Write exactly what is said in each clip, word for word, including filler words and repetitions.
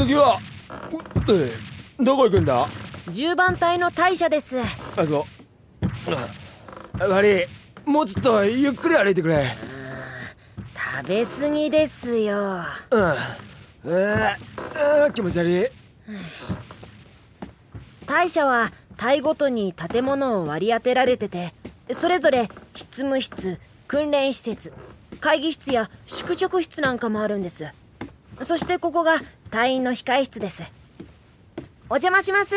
次はえどこ行くんだ？ じゅうばん隊の大社です。 あ、そう。悪い、もうちょっとゆっくり歩いてくれ。 食べ過ぎですよ。 うん、ああ気持ち悪い。 大社は隊ごとに建物を割り当てられてて、それぞれ執務室、訓練施設、会議室や宿直室なんかもあるんです。そしてここが隊員の控え室です。お邪魔します。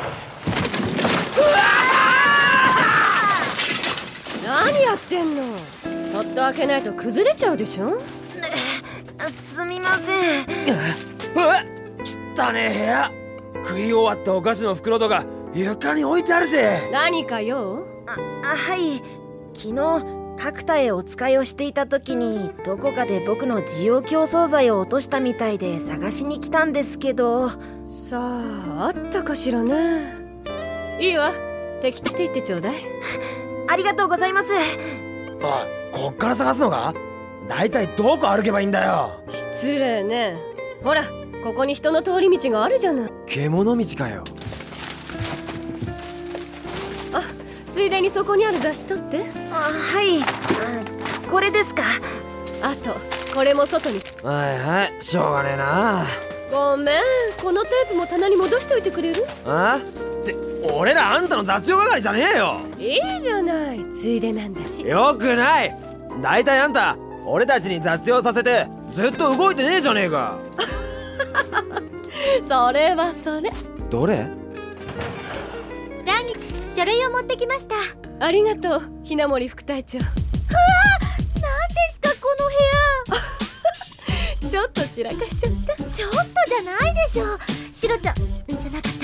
何やってんの？そっと開けないと崩れちゃうでしょ。 すみません。 うわっ、汚ねえ部屋。食い終わったお菓子の袋とか床に置いてあるし。 何か用？ あ、あはい、昨日角田へお使いをしていた時にどこかで僕の滋養強壮剤を落としたみたいで探しに来たんですけど。 さあ、あったかしらね。いいわ、適当していってちょうだい。 ありがとうございます。 あ、こっから探すのか？だいたいどこ歩けばいいんだよ。 失礼ね。ほら、ここに人の通り道があるじゃない。 獣道かよ。 あ、ついでにそこにある雑誌取って。 あ、はい。あ、これですか？ あとこれも外に。 はいはい、しょうがねえな。 ごめん、このテープも棚に戻しておいてくれる？ あって俺らあんたの雑用係じゃねえよ。 いいじゃない、ついでなんだし。 よくない。だいたいあんた俺たちに雑用させてずっと動いてねえじゃねえか。 それはそれ。 どれ？ ラミ、書類を持ってきました。 ありがとう、ひなもり副隊長。 うわー、なんですかこの部屋。 ちょっと散らかしちゃった。 ちょっとじゃないでしょ。シロちゃんじゃなかった、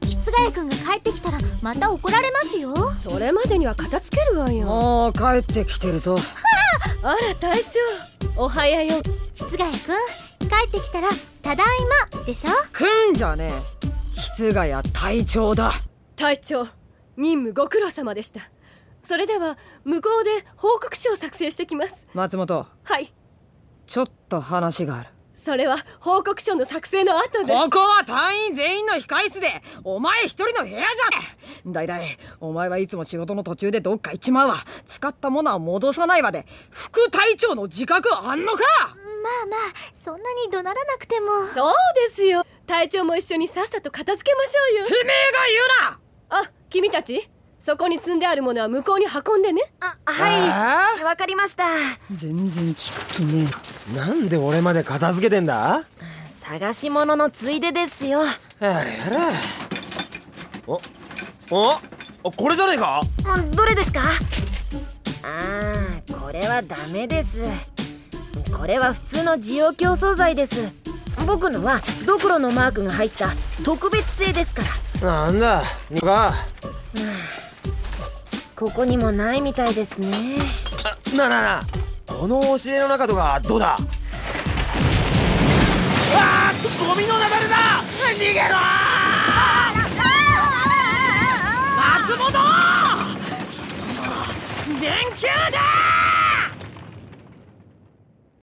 室ヶ谷くんが帰ってきたらまた怒られますよ。 それまでには片付けるわよ。 もう帰ってきてるぞ。 あら隊長、おはやよ。 室ヶ谷くん帰ってきたらただいまでしょ。 くんじゃねえ、室ヶ谷隊長だ。 隊長、任務ご苦労様でした。それでは向こうで報告書を作成してきます。 松本。 はい。 ちょっと話がある。 それは報告書の作成の後で。 ここは隊員全員の控室で、お前一人の部屋じゃねえ。だいたいお前はいつも仕事の途中でどっか行っちまうわ。使ったものは戻さないわで副隊長の自覚あんのか？ まあまあ、そんなに怒鳴らなくても。 そうですよ、隊長も一緒にさっさと片付けましょうよ。 てめえが言うな。 あ、君たちそこに積んであるものは向こうに運んでね。 あ、はい、わかりました。 全然聞く気ねえ。なんで俺まで片付けてんだ？ 探し物のついでですよ。 あれあれ。おお、これじゃねえか？ どれですか？あー、これはダメです。これは普通の滋養強壮剤です。僕のはドクロのマークが入った特別製ですから。 なんだにか。 ここにもないみたいですね。 あ、なあなあなあ、この押し入れの中とかどうだ？あー、ゴミの流れだ。逃げろー。 松本、電球だ。